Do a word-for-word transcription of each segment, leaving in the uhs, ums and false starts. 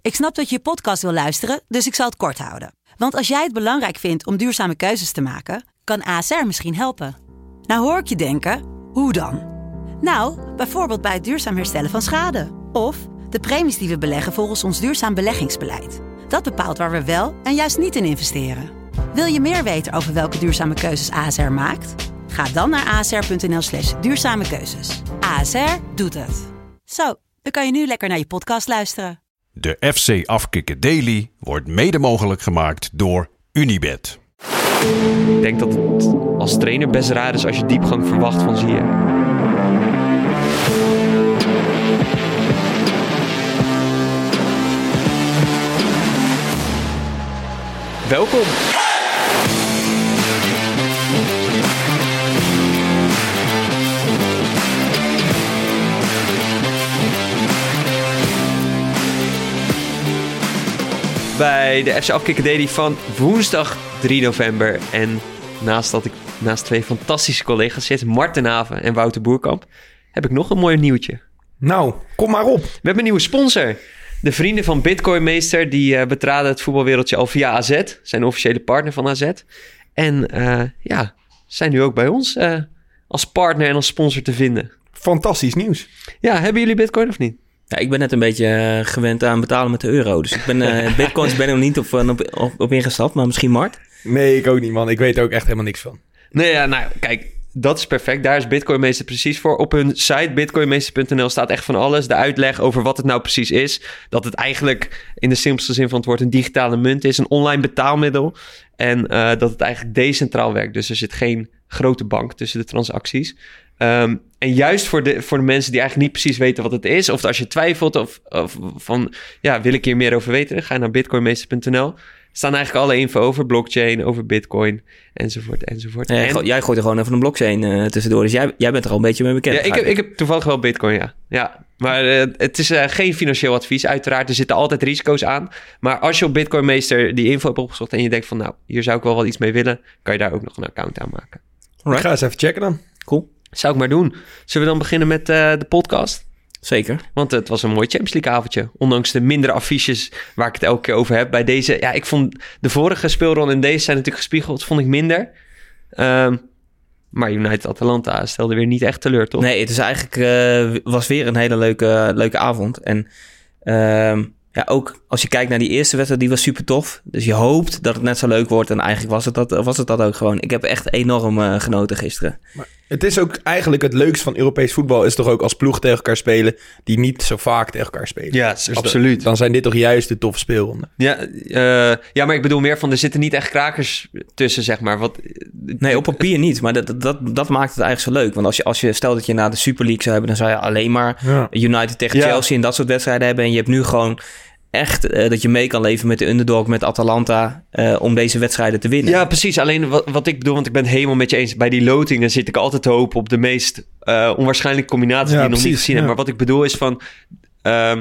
Ik snap dat je je podcast wil luisteren, dus ik zal het kort houden. Want als jij het belangrijk vindt om duurzame keuzes te maken, kan A S R misschien helpen. Nou hoor ik je denken, hoe dan? Nou, bijvoorbeeld bij het duurzaam herstellen van schade. Of de premies die we beleggen volgens ons duurzaam beleggingsbeleid. Dat bepaalt waar we wel en juist niet in investeren. Wil je meer weten over welke duurzame keuzes A S R maakt? Ga dan naar asr.nl slash duurzame keuzes. A S R doet het. Zo, dan kan je nu lekker naar je podcast luisteren. De F C Afkikken Daily wordt mede mogelijk gemaakt door Unibet. Ik denk dat het als trainer best raar is als je diepgang verwacht van Ziyech. Welkom. Bij de F C Afkikken Daily van woensdag drie november. En naast dat ik naast twee fantastische collega's zit, Marten Haven en Wouter Boerkamp, heb ik nog een mooi nieuwtje. Nou, kom maar op. We hebben een nieuwe sponsor. De vrienden van Bitcoin Meester, die uh, betraden het voetbalwereldje al via A Z. Zijn officiële partner van A Z. En uh, ja, zijn nu ook bij ons uh, als partner en als sponsor te vinden. Fantastisch nieuws. Ja, hebben jullie Bitcoin of niet? Ja, ik ben net een beetje uh, gewend aan betalen met de euro. Dus ik ben uh, Bitcoins ben er nog niet op, op, op, op ingestapt, maar misschien Mart. Nee, ik ook niet, man. Ik weet er ook echt helemaal niks van. Nee, ja, nou, kijk, dat is perfect. Daar is Bitcoin Meester precies voor. Op hun site bitcoinmeester punt n l staat echt van alles. De uitleg over wat het nou precies is. Dat het eigenlijk in de simpelste zin van het woord een digitale munt is. Een online betaalmiddel. En uh, dat het eigenlijk decentraal werkt. Dus er zit geen grote bank tussen de transacties. Um, en juist voor de, voor de mensen die eigenlijk niet precies weten wat het is, of als je twijfelt of, of van, ja, wil ik hier meer over weten, ga je naar bitcoinmeester punt n l. Er staan eigenlijk alle info over blockchain, over bitcoin, enzovoort, enzovoort. Ja, en, jij gooit er gewoon even een blockchain uh, tussendoor, dus jij, jij bent er al een beetje mee bekend. Ja, ik heb, ik heb toevallig wel bitcoin, ja. ja maar uh, het is uh, geen financieel advies, uiteraard. Er zitten altijd risico's aan. Maar als je op Bitcoin Meester die info hebt opgezocht en je denkt van, nou, hier zou ik wel wat iets mee willen, kan je daar ook nog een account aan maken. Alright. Ik ga eens even checken dan. Cool. Zou ik maar doen. Zullen we dan beginnen met uh, de podcast? Zeker. Want het was een mooi Champions League avondje. Ondanks de mindere affiches waar ik het elke keer over heb. Bij deze, ja, ik vond de vorige speelronde en deze zijn natuurlijk gespiegeld, vond ik minder. Um, maar United-Atalanta stelde weer niet echt teleur, toch? Nee, het is eigenlijk, uh, was weer een hele leuke, leuke avond. En uh, ja, ook als je kijkt naar die eerste wedstrijd, die was super tof. Dus je hoopt dat het net zo leuk wordt. En eigenlijk was het dat, was het dat ook gewoon. Ik heb echt enorm uh, genoten gisteren. Maar het is ook eigenlijk het leukste van Europees voetbal, is toch ook als ploeg tegen elkaar spelen die niet zo vaak tegen elkaar spelen. Ja, dus absoluut. Da- dan zijn dit toch juist de toffe speelronden. Ja, uh, ja, maar ik bedoel meer van, er zitten niet echt krakers tussen, zeg maar. Wat, nee, op papier niet. Maar dat, dat, dat maakt het eigenlijk zo leuk. Want als je, als je stel dat je naar de Super League zou hebben, dan zou je alleen maar ja. United tegen ja. Chelsea en dat soort wedstrijden hebben. En je hebt nu gewoon echt uh, dat je mee kan leven met de underdog, met Atalanta, uh, om deze wedstrijden te winnen. Ja, precies. Alleen wat, wat ik bedoel, want ik ben het helemaal met je eens. Bij die lotingen zit ik altijd te hopen op de meest uh, onwaarschijnlijke combinatie ja, die je nog niet gezien ja. hebt. Maar wat ik bedoel is van Uh,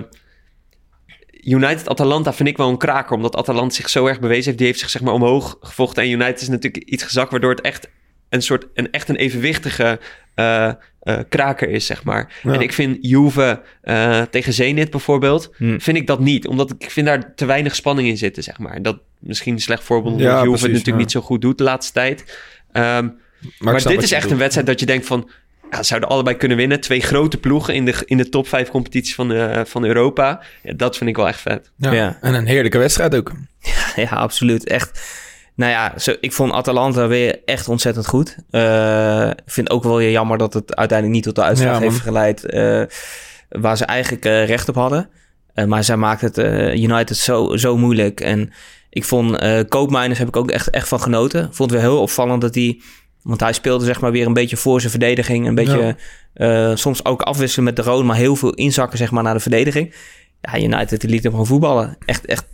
United-Atalanta vind ik wel een kraker, omdat Atalanta zich zo erg bewezen heeft. Die heeft zich zeg maar omhoog gevochten. En United is natuurlijk iets gezakt, waardoor het echt een soort een echt een evenwichtige uh, uh, kraker is, zeg maar. Ja. En ik vind Juve uh, tegen Zenit bijvoorbeeld, hmm. vind ik dat niet. Omdat ik vind daar te weinig spanning in zitten, zeg maar. Dat misschien een slecht voorbeeld, omdat ja, Juve precies, het natuurlijk ja. niet zo goed doet de laatste tijd. Um, maar maar dit is echt doet. een wedstrijd dat je denkt van, ja, zouden allebei kunnen winnen. Twee grote ploegen in de, in de top vijf competities van, uh, van Europa. Ja, dat vind ik wel echt vet. Ja, ja. En een heerlijke wedstrijd ook. Ja, ja, absoluut. Echt. Nou ja, zo, ik vond Atalanta weer echt ontzettend goed. Uh, ik vind ook wel weer jammer dat het uiteindelijk niet tot de uitslag ja, heeft geleid Uh, waar ze eigenlijk uh, recht op hadden. Uh, maar zij maakt het uh, United zo, zo moeilijk. En ik vond uh, Koopmeiners heb ik ook echt, echt van genoten. Ik vond het weer heel opvallend dat hij, want hij speelde zeg maar weer een beetje voor zijn verdediging. Een beetje ja. uh, soms ook afwisselen met de Roon, maar heel veel inzakken zeg maar naar de verdediging. Ja, United die liet hem gewoon voetballen. Echt, echt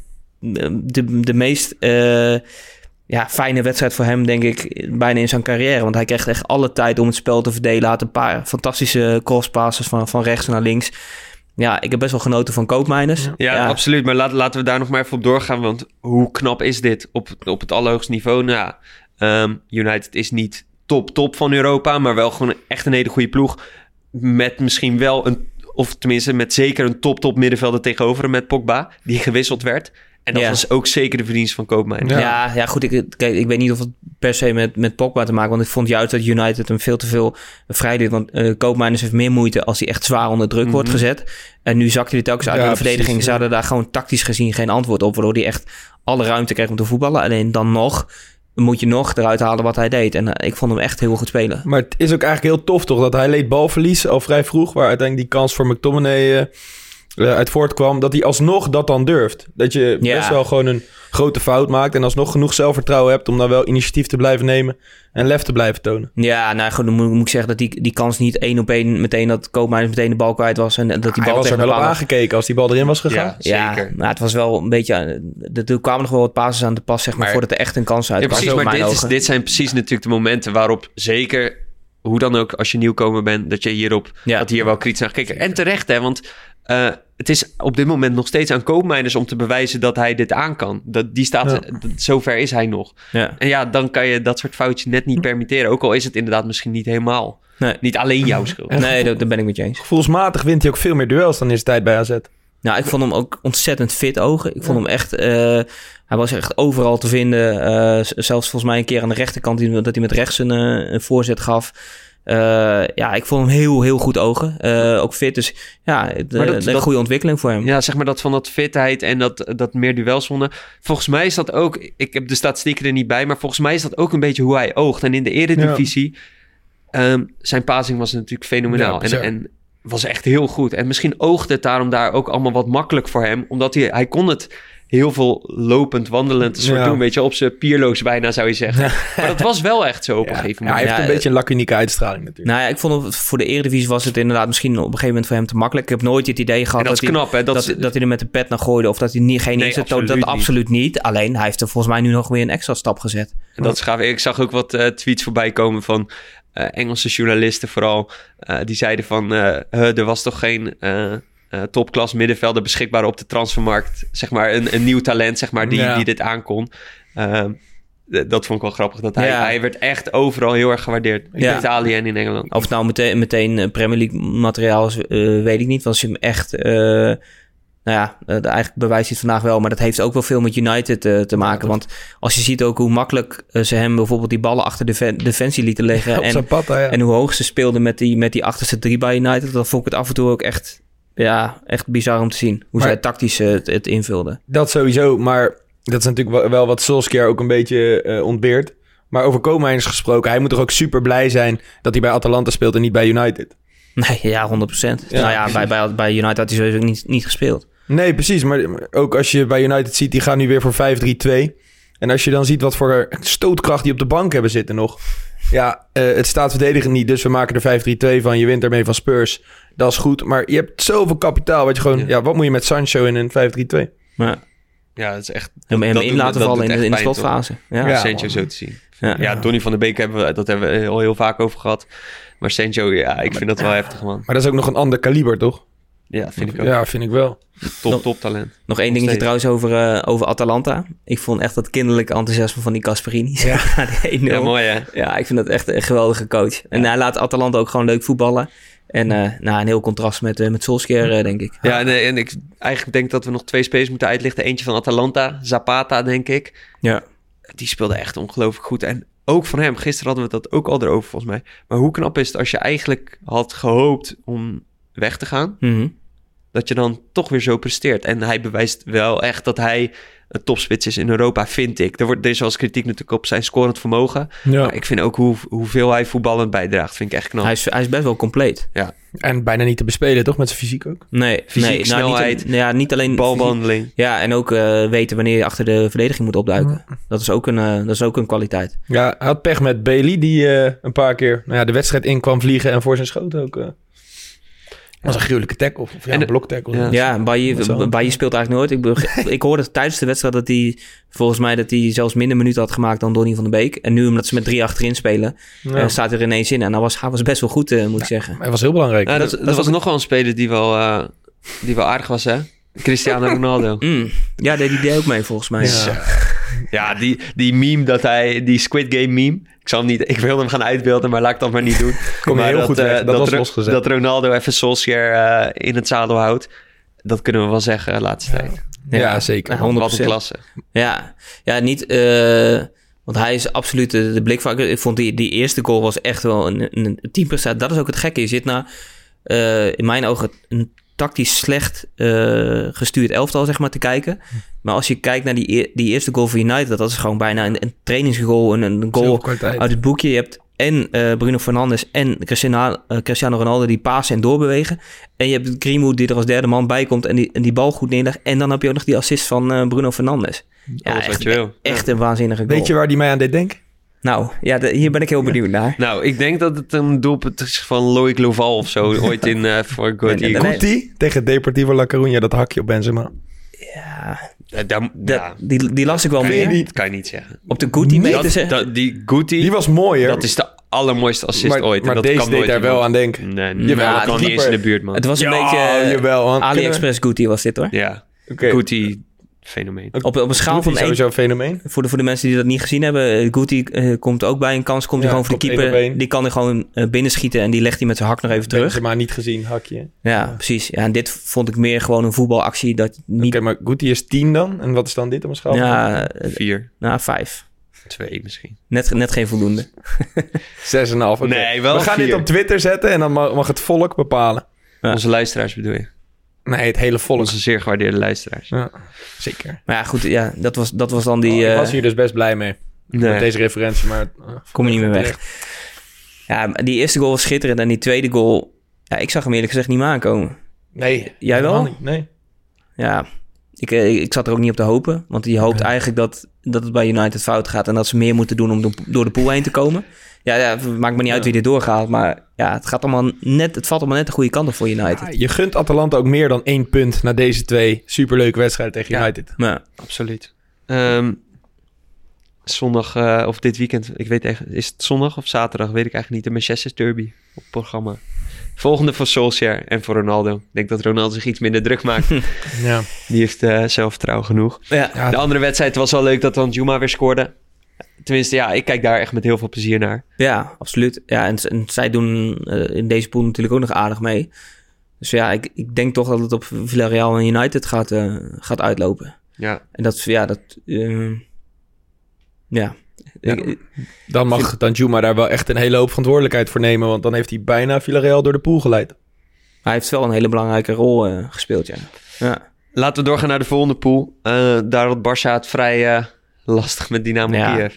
de, de meest Uh, Ja, fijne wedstrijd voor hem, denk ik, bijna in zijn carrière. Want hij kreeg echt alle tijd om het spel te verdelen. Had een paar fantastische crosspasses van, van rechts naar links. Ja, ik heb best wel genoten van Koopmeiners. Ja, ja, ja. absoluut. Maar laat, laten we daar nog maar even op doorgaan. Want hoe knap is dit op, op het allerhoogste niveau? Nou, um, United is niet top, top van Europa. Maar wel gewoon echt een hele goede ploeg. Met misschien wel een Of tenminste met zeker een top-top middenvelder tegenover hem met Pogba. Die gewisseld werd. En dat ja. was ook zeker de verdienst van Koopmeiners. Ja, ja, ja goed. Ik, kijk, ik weet niet of het per se met, met Pogba te maken. Want ik vond juist dat United hem veel te veel vrijdeed. Want uh, Koopmeiners heeft meer moeite als hij echt zwaar onder druk mm-hmm. wordt gezet. En nu zakte hij telkens uit ja, naar de verdediging. Precies, Ze hadden ja. daar gewoon tactisch gezien geen antwoord op. Waardoor hij echt alle ruimte kreeg om te voetballen. Alleen dan nog moet je nog eruit halen wat hij deed. En uh, ik vond hem echt heel goed spelen. Maar het is ook eigenlijk heel tof toch dat hij leed balverlies al vrij vroeg. Waar uiteindelijk die kans voor McTominay... Uh, Uh, uit voortkwam, dat hij alsnog dat dan durft. Dat je ja. best wel gewoon een grote fout maakt... en alsnog genoeg zelfvertrouwen hebt... om dan wel initiatief te blijven nemen... en lef te blijven tonen. Ja, nou goed, dan moet, moet ik zeggen dat die, die kans niet één op één... meteen dat Koopmeiners meteen de bal kwijt was... en dat die bal hij was er wel op aangekeken als die bal erin was gegaan. Ja, zeker. Ja, nou, het was wel een beetje... Er kwamen nog wel wat passes aan de pas, zeg maar... maar voordat er echt een kans uit ja, kwam. Precies, maar dit, is, dit zijn precies natuurlijk de momenten waarop zeker... hoe dan ook, als je nieuwkomer bent... dat je hierop, ja. dat hier wel kritisch naar gekeken. En terecht, hè, want... Uh, het is op dit moment nog steeds aan Koopmeiners om te bewijzen dat hij dit aan kan. Dat, die staat, ja. dat, zover is hij nog. Ja. En ja, dan kan je dat soort foutjes net niet permitteren. Ook al is het inderdaad misschien niet helemaal. Nee. Niet alleen jouw schuld. Nee, daar ben ik met je eens. Gevoelsmatig wint hij ook veel meer duels dan in zijn tijd bij A Z. Nou, ik vond hem ook ontzettend fit ogen. Ik vond ja. hem echt... Uh, hij was echt overal te vinden. Uh, zelfs volgens mij een keer aan de rechterkant... dat hij met rechts een, uh, een voorzet gaf. Uh, ja, ik vond hem heel, heel goed ogen. Uh, ook fit, dus ja, de, dat, een goede ontwikkeling voor hem. Ja, zeg maar dat van dat fitheid en dat, dat meer duels wonnen. Volgens mij is dat ook... Ik heb de statistieken er niet bij... maar volgens mij is dat ook een beetje hoe hij oogt. En in de Eredivisie... Ja. Um, zijn passing was natuurlijk fenomenaal. Ja, en, en was echt heel goed. En misschien oogde het daarom daar ook allemaal wat makkelijk voor hem. Omdat hij, hij kon het... heel veel lopend, wandelend soort ja. doen. Weet je, op zijn pierloos bijna zou je zeggen. Ja. Maar dat was wel echt zo op ja. een gegeven moment. Ja, hij heeft ja, een beetje een lacunieke uitstraling natuurlijk. Nou ja, ik vond het, voor de Eredivisie was het inderdaad misschien op een gegeven moment voor hem te makkelijk. Ik heb nooit het idee gehad dat, dat, hij, knap, hè? Dat, dat, is... dat hij er met de pet naar gooide of dat hij niet, geen nee, inzet absoluut dat niet. absoluut niet. Alleen hij heeft er volgens mij nu nog weer een extra stap gezet. En dat is gaaf. Ik zag ook wat uh, tweets voorbij komen van uh, Engelse journalisten vooral. Uh, die zeiden van uh, uh, er was toch geen... Uh, Uh, topklas middenvelder beschikbaar op de transfermarkt. Zeg maar een, een nieuw talent, zeg maar, die, ja. die dit aankon. Uh, d- dat vond ik wel grappig. Dat hij, ja. hij werd echt overal heel erg gewaardeerd. In ja. Italië en in Engeland. Of het nou meteen, meteen Premier League materiaal is, uh, weet ik niet. Want als je hem echt... Uh, nou ja, uh, eigenlijk bewijst hij het vandaag wel. Maar dat heeft ook wel veel met United uh, te maken. Want als je ziet ook hoe makkelijk uh, ze hem bijvoorbeeld die ballen achter de ven- defensie lieten liggen. Ja, en, pata, ja. en hoe hoog ze speelden met die, met die achterste drie bij United. Dan vond ik het af en toe ook echt... Ja, echt bizar om te zien. Hoe maar, zij tactisch uh, het, het invulden. Dat sowieso, maar dat is natuurlijk wel wat Solskjaer ook een beetje uh, ontbeert. Maar over Koopmeiners gesproken, hij moet toch ook super blij zijn dat hij bij Atalanta speelt en niet bij United? Nee, ja, honderd procent. Ja, nou ja, bij, bij, bij United had hij sowieso niet, niet gespeeld. Nee, precies. Maar ook als je bij United ziet, die gaan nu weer voor vijf drie twee. En als je dan ziet wat voor stootkracht die op de bank hebben zitten nog. Ja, uh, het staat verdedigend niet, dus we maken er vijf drie twee van. Je wint ermee van Spurs. Dat is goed, maar je hebt zoveel kapitaal. Wat je gewoon, ja. ja, wat moet je met Sancho in een vijf drie twee? Ja, ja dat is echt... Hem in doet, laten vallen in de, in de slotfase. Ja, ja, Sancho zo te zien. Ja, ja Donny van der Beek, hebben we, dat hebben we al heel vaak over gehad. Maar Sancho, ja, ik vind dat wel heftig, man. Maar dat is ook nog een ander kaliber, toch? Ja, vind ik ook. Ja, vind ik wel. Top, nog, top talent. Nog één dingetje trouwens over, uh, over Atalanta. Ik vond echt dat kinderlijke enthousiasme van die Gasperini. Ja, ja mooi hè? Ja, ik vind dat echt een geweldige coach. En ja. hij laat Atalanta ook gewoon leuk voetballen. En uh, nou, een heel contrast met, uh, met Solskjaer, uh, denk ik. Ja, en, en ik eigenlijk denk dat we nog twee spelers moeten uitlichten. Eentje van Atalanta, Zapata, denk ik. Ja. Die speelde echt ongelooflijk goed. En ook van hem, gisteren hadden we dat ook al erover volgens mij. Maar hoe knap is het als je eigenlijk had gehoopt om weg te gaan... Mm-hmm. dat je dan toch weer zo presteert. En hij bewijst wel echt dat hij een topspits is in Europa, vind ik. Er, wordt, er is wel eens kritiek natuurlijk op zijn scorend vermogen. Ja. Maar ik vind ook hoe, hoeveel hij voetballend bijdraagt, vind ik echt knap. Hij is, hij is best wel compleet. Ja. En bijna niet te bespelen, toch? Met zijn fysiek ook? Nee, fysiek, nee, snelheid, nou, niet, ja, niet alleen balbehandeling. Fysiek, ja, en ook uh, weten wanneer je achter de verdediging moet opduiken. Ja. Dat, is ook een, uh, dat is ook een kwaliteit. Ja, hij had pech met Bailey, die uh, een paar keer nou ja, de wedstrijd in kwam vliegen en voor zijn schoot ook... Uh... Dat was een gruwelijke tackle. Of ja, een bloktackle. Ja, ja Bailly, Bailly speelt eigenlijk nooit. Ik, ik hoorde tijdens de wedstrijd dat hij... volgens mij dat hij zelfs minder minuten had gemaakt dan Donny van der Beek. En nu, omdat ze met drie achterin spelen... Ja. Uh, staat er ineens in. En dat was, hij was best wel goed, uh, moet ja, ik zeggen. Hij was heel belangrijk. Ja, dat, dat, dat was nog wel een speler die wel, uh, die wel aardig was, hè? Cristiano Ronaldo. Mm, ja, deed die deed ook mee, volgens mij. Ja. Ja, die, die meme dat hij... Die Squid Game meme. Ik, zal hem niet, ik wilde hem gaan uitbeelden, maar laat ik dat maar niet doen. Kom je maar heel dat, goed weg. uh, Dat, dat, was losgezet. dat Ronaldo even Solskjaer uh, in het zadel houdt. Dat kunnen we wel zeggen de laatste Ja. tijd. Ja, ja zeker. Ja, honderd Wat procent. een klasse. Ja, ja niet... Uh, want hij is absoluut de, de blik van... Ik vond die, die eerste goal was echt wel een, een teamprestatie. Dat is ook het gekke. Je zit naar, uh, in mijn ogen, een tactisch slecht uh, gestuurd elftal, zeg maar, te kijken. Maar als je kijkt naar die, die eerste goal voor United... dat is gewoon bijna een, een trainingsgoal, een, een goal uit het boekje. Je hebt en uh, Bruno Fernandes en Cristiano, uh, Cristiano Ronaldo die pasen en doorbewegen. En je hebt Greenwood die er als derde man bij komt... en die, en die bal goed neerlegt. En dan heb je ook nog die assist van uh, Bruno Fernandes. Ja, Alles echt, wat je wil. echt een waanzinnige goal. Weet je waar die mij aan deed denken? Nou, ja, de, hier ben ik heel benieuwd naar. Nou, ik denk dat het een doelpunt is van Loic Loval of zo. Ooit in uh, voor Good Nee, nee, Eagles. nee. Guti tegen Deportivo La Coruña, dat hakje op Benzema. Ja, Uh, daar- dat, ja, die, die las ik wel Ken je meer. die? dat kan je niet zeggen. Op de Guti Nee, meten ze... Dat, dat, die Guti, Die was mooier. dat is de allermooiste assist maar, ooit. En maar dat deze kan deed nooit daar iemand. wel aan denken. Nee, Jawel, jawel, dat die kan niet eens in de buurt, man. Het was een Ja, beetje... jawel, want AliExpress Guti was dit, hoor. Ja, Oké. Guti, fenomeen. Op, op een schaal Guti van is één... sowieso een fenomeen. Voor de, voor de mensen die dat niet gezien hebben... Guti uh, komt ook bij een kans. Komt hij Ja, gewoon voor de komt één op keeper. één. Die kan er gewoon uh, binnenschieten... en die legt hij met zijn hak nog even terug. Benzema niet gezien, hakje. Ja, precies. Ja, en dit vond ik meer gewoon een voetbalactie... dat Oké, niet... maar Guti is tien dan. En wat is dan dit op een schaal? Ja, uh, Vier, nou, vijf. twee misschien. Net, net geen voldoende. Zes en een half. Oké. Nee, wel We gaan vier. dit op Twitter zetten en dan mag, mag het volk bepalen. Ja. Onze luisteraars bedoel je? Nee, het hele volk. Onze zeer gewaardeerde luisteraars. Ja, zeker. Maar ja, goed. Ja, dat was, dat was dan die... Oh, ik uh, was hier dus best blij mee. Nee. Met deze referentie, maar... uh, Kom je niet meer weg. terecht. Ja, die eerste goal was schitterend. En die tweede goal... Ja, ik zag hem eerlijk gezegd niet meer aankomen. Nee. Jij wel? helemaal niet. Nee. Ja, ik, eh, ik zat er ook niet op te hopen. Want je hoopt Nee. eigenlijk dat, dat het bij United fout gaat... en dat ze meer moeten doen om de, door de pool heen te komen. Ja, ja, het maakt me niet uit Ja. wie er doorgaat. Maar ja, het, gaat allemaal net, het valt allemaal net de goede kant op voor United. Ja, je gunt Atalanta ook meer dan één punt... na deze twee superleuke wedstrijden tegen Ja. United. Maar Absoluut. Ehm, zondag, uh, of dit weekend, ik weet echt, is het zondag of zaterdag, weet ik eigenlijk niet. De Manchester Derby op het programma. Volgende voor Solskjaer en voor Ronaldo. Ik denk dat Ronaldo zich iets minder druk maakt. Ja. Die heeft uh, zelfvertrouwen genoeg. ja, Ja, De andere wedstrijd was wel leuk dat dan Juma weer scoorde. Tenminste, ja, ik kijk daar echt met heel veel plezier naar. ja, absoluut. Ja, en, en zij doen uh, in deze pool natuurlijk ook nog aardig mee. Dus ja, ik, ik denk toch dat het op Villarreal en United gaat, uh, gaat uitlopen. Ja, En dat, ja, dat... Uh, ja. Ja. Ik- Dan mag Danjuma daar wel echt een hele hoop verantwoordelijkheid voor nemen... want dan heeft hij bijna Villarreal door de pool geleid. hij heeft wel een hele belangrijke rol uh, gespeeld, ja. Ja. laten we doorgaan naar de volgende pool. Uh, daar had Barça het vrij uh, lastig met Dynamo Ja. Kiev.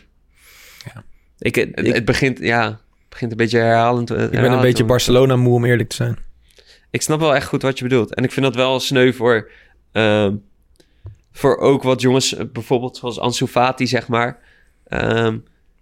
Ik, ik, Het, het begint, ja, het begint een beetje herhalend. Ik ben een beetje Barcelona moe om eerlijk te zijn. Ik snap wel echt goed wat je bedoelt. En ik vind dat wel sneu voor, uh, voor ook wat jongens, uh, bijvoorbeeld zoals Ansu Fati, zeg maar, uh,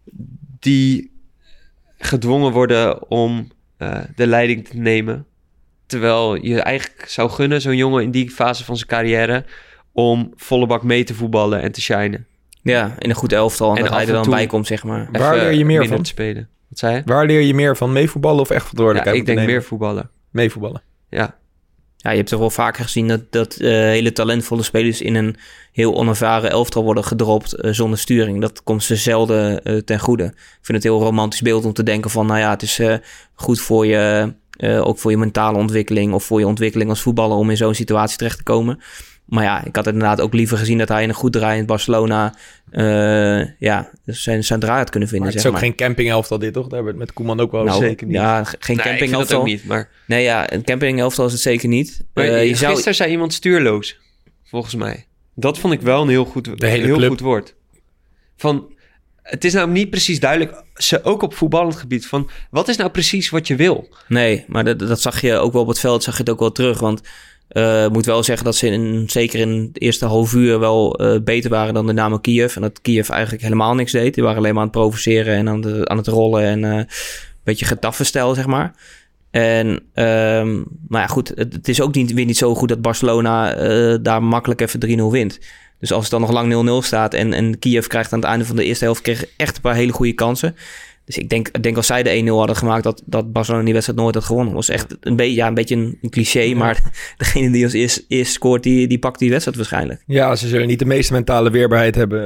die gedwongen worden om uh, de leiding te nemen. Terwijl je eigenlijk zou gunnen, zo'n jongen in die fase van zijn carrière, om volle bak mee te voetballen en te shinen. ja, in een goed elftal. En, En dat af hij er en dan toe- bij komt, zeg maar. Waar Even leer je meer minder van? te spelen. Wat zei je? Waar leer je meer van? Meevoetballen of echt Ja, verantwoordelijkheid ik denk nemen? meer voetballen. Meevoetballen. Ja. Ja, je hebt toch wel vaker gezien dat, dat uh, hele talentvolle spelers in een heel onervaren elftal worden gedropt uh, zonder sturing. Dat komt ze zelden uh, ten goede. Ik vind het een heel romantisch beeld om te denken van, nou ja, het is uh, goed voor je, uh, ook voor je mentale ontwikkeling of voor je ontwikkeling als voetballer om in zo'n situatie terecht te komen. Maar ja, ik had inderdaad ook liever gezien dat hij in een goed draaiend Barcelona uh, ja, zijn, zijn draai had kunnen vinden. Maar het is zeg ook maar. geen camping-elftal dit, toch? Daar hebben we het met Koeman ook wel Nou, zeker niet. Ja, geen Nee, ik camping vind dat elftal. ook niet, maar... Nee, ja, een camping elftal is het zeker niet. Maar Uh, je gisteren zou... zei iemand stuurloos, volgens mij. Dat vond ik wel een heel goed, De hele heel club. goed woord. Van, het is nou niet precies duidelijk, ze ook op voetballend gebied, van wat is nou precies wat je wil? Nee, maar dat, dat zag je ook wel op het veld, zag je het ook wel terug. Want uh, ik moet wel zeggen dat ze in, zeker in het eerste half uur wel uh, beter waren dan de Dynamo Kiev. En dat Kiev eigenlijk helemaal niks deed. Die waren alleen maar aan het provoceren en aan, de, aan het rollen en uh, een beetje Getafe-stijl, zeg maar. En, um, maar ja, goed, het, het is ook niet, weer niet zo goed dat Barcelona uh, daar makkelijk even drie nul wint. Dus als het dan nog lang nul nul staat en, en Kiev krijgt aan het einde van de eerste helft kreeg echt een paar hele goede kansen. Dus ik denk, ik denk als zij de één nul hadden gemaakt, dat, dat Barcelona die wedstrijd nooit had gewonnen. Dat was echt een, be- ja, een beetje een, een cliché, ja. Maar degene die als eerst, eerst scoort, die, die pakt die wedstrijd waarschijnlijk. Ja, ze zullen niet de meeste mentale weerbaarheid hebben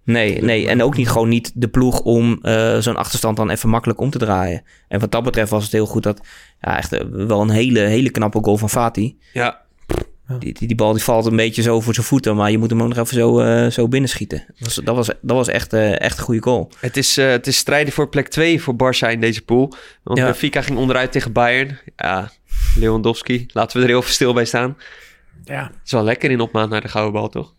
Nee, nee, en ook niet gewoon niet de ploeg om uh, zo'n achterstand dan even makkelijk om te draaien. En wat dat betreft was het heel goed dat... Ja, echt uh, wel een hele, hele knappe goal van Fati. Ja. Die, die, die bal die valt een beetje zo voor zijn voeten, maar je moet hem ook nog even zo, uh, zo binnenschieten. Dat was, dat was, dat was echt, uh, echt een goede goal. Het is, uh, het is strijden voor plek twee voor Barça in deze pool. Want ja. Benfica ging onderuit tegen Bayern. Ja, Lewandowski, laten we er heel veel stil bij staan. Ja. Het is wel lekker in opmaat naar de gouden bal, toch?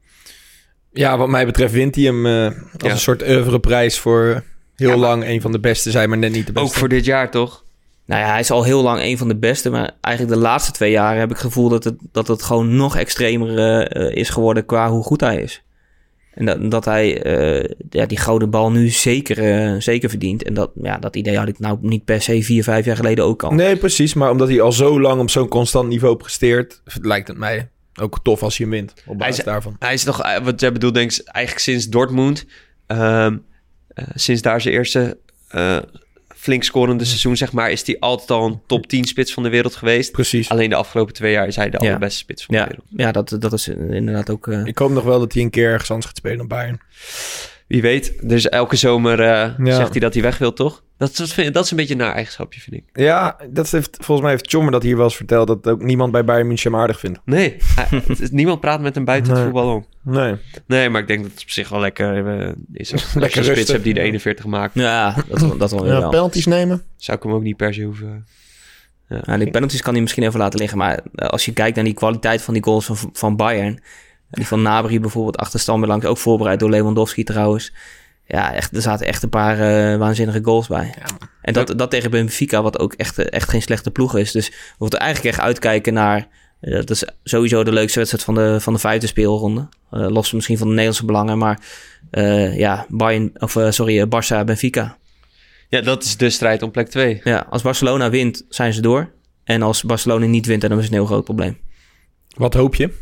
Ja, wat mij betreft wint hij hem uh, als ja. een soort oeuvreprijs voor heel ja, lang een van de beste zijn, maar net niet de beste. Ook voor dit jaar, toch? Nou ja, hij is al heel lang een van de beste. Maar eigenlijk de laatste twee jaar heb ik het gevoel dat het, dat het gewoon nog extremer uh, is geworden qua hoe goed hij is. En dat, dat hij uh, ja, die gouden bal nu zeker, uh, zeker verdient. En dat, ja, dat idee had ik nou niet per se vier, vijf jaar geleden ook al. Nee, precies. Maar omdat hij al zo lang op zo'n constant niveau presteert, lijkt het mij ook tof als hij hem wint. Op basis hij is, daarvan. Hij is nog, wat jij bedoelt, denk ik, eigenlijk sinds Dortmund. Um, uh, sinds daar zijn eerste... Uh, flink scorende seizoen, zeg maar, is hij altijd al een top tien spits van de wereld geweest. Precies. Alleen de afgelopen twee jaar is hij de ja. allerbeste spits van ja. de wereld. Ja, dat, dat is inderdaad ook... Uh... Ik hoop nog wel dat hij een keer ergens anders gaat spelen dan Bayern. Wie weet. Dus elke zomer uh, ja. zegt hij dat hij weg wil, toch? Dat, dat, vind, dat is een beetje een naar eigenschapje, vind ik. Ja, dat heeft, volgens mij heeft Tjommer dat hier wel eens verteld, dat ook niemand bij Bayern München hem aardig vindt. Nee, hij, het, niemand praat met hem buiten nee. het voetbal om. Nee. Nee, maar ik denk dat het op zich wel lekker uh, is. Als lekker je een spits hebt die de ja. eenenveertig maakt. Ja, dat, dat wel. Ja, penalties nemen. Zou ik hem ook niet per se hoeven... Ja, ja, die penalties kan hij misschien even laten liggen. Maar als je kijkt naar die kwaliteit van die goals van, van Bayern... Die van Gnabry bijvoorbeeld, achterstand langs, ook voorbereid door Lewandowski trouwens... Ja, echt, er zaten echt een paar uh, waanzinnige goals bij. Ja. En dat, dat tegen Benfica, wat ook echt, echt geen slechte ploeg is. Dus we moeten eigenlijk echt uitkijken naar... Uh, dat is sowieso de leukste wedstrijd van de, van de vijfde speelronde. Uh, los misschien van de Nederlandse belangen. Maar uh, ja, Bayern, of, uh, sorry, uh, Barça, Benfica. Ja, dat is de strijd om plek twee. Ja, als Barcelona wint, zijn ze door. En als Barcelona niet wint, dan is het een heel groot probleem. Wat hoop je?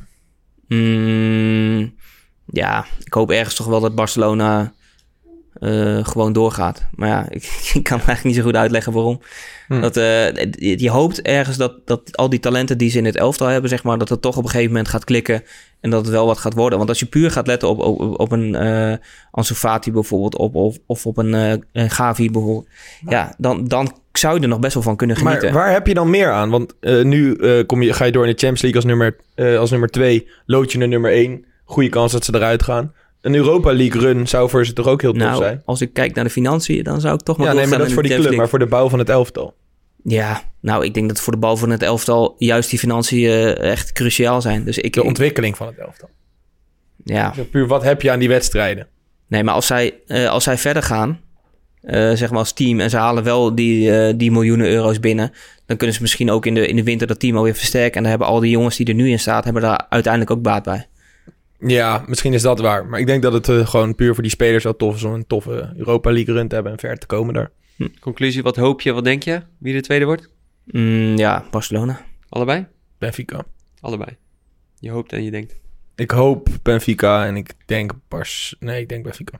Mm, ja, ik hoop ergens toch wel dat Barcelona... Uh, gewoon doorgaat. Maar ja, ik, ik kan eigenlijk niet zo goed uitleggen waarom. Hm. Dat, uh, je, je hoopt ergens dat, dat al die talenten die ze in het elftal hebben, zeg maar, dat het toch op een gegeven moment gaat klikken en dat het wel wat gaat worden. Want als je puur gaat letten op, op, op een uh, Ansu Fati bijvoorbeeld, op, of, of op een, uh, een Gavi bijvoorbeeld, maar, ja, dan, dan zou je er nog best wel van kunnen genieten. Maar waar heb je dan meer aan? Want uh, nu uh, kom je, ga je door in de Champions League als nummer, uh, als nummer twee, lood je naar nummer één. Goede kans dat ze eruit gaan. Een Europa League run zou voor ze toch ook heel tof nou, zijn? Als ik kijk naar de financiën, dan zou ik toch maar ja, nee, maar dat is voor die club, maar voor de bouw van het elftal. Ja, nou, ik denk dat voor de bouw van het elftal juist die financiën uh, echt cruciaal zijn. Dus ik, de ontwikkeling van het elftal. Ja. Dus puur, wat heb je aan die wedstrijden? Nee, maar als zij, uh, als zij verder gaan, uh, zeg maar als team, en ze halen wel die, uh, die miljoenen euro's binnen, dan kunnen ze misschien ook in de, in de winter dat team alweer versterken. En dan hebben al die jongens die er nu in staan, hebben daar uiteindelijk ook baat bij. Ja, misschien is dat waar. Maar ik denk dat het uh, gewoon puur voor die spelers wel tof is om een toffe Europa League run te hebben en ver te komen daar. Hm. Conclusie, wat hoop je, wat denk je? Wie de tweede wordt? Mm, ja, Barcelona. Allebei? Benfica. Allebei. Je hoopt en je denkt. Ik hoop Benfica en ik denk Bars... Nee, ik denk Benfica.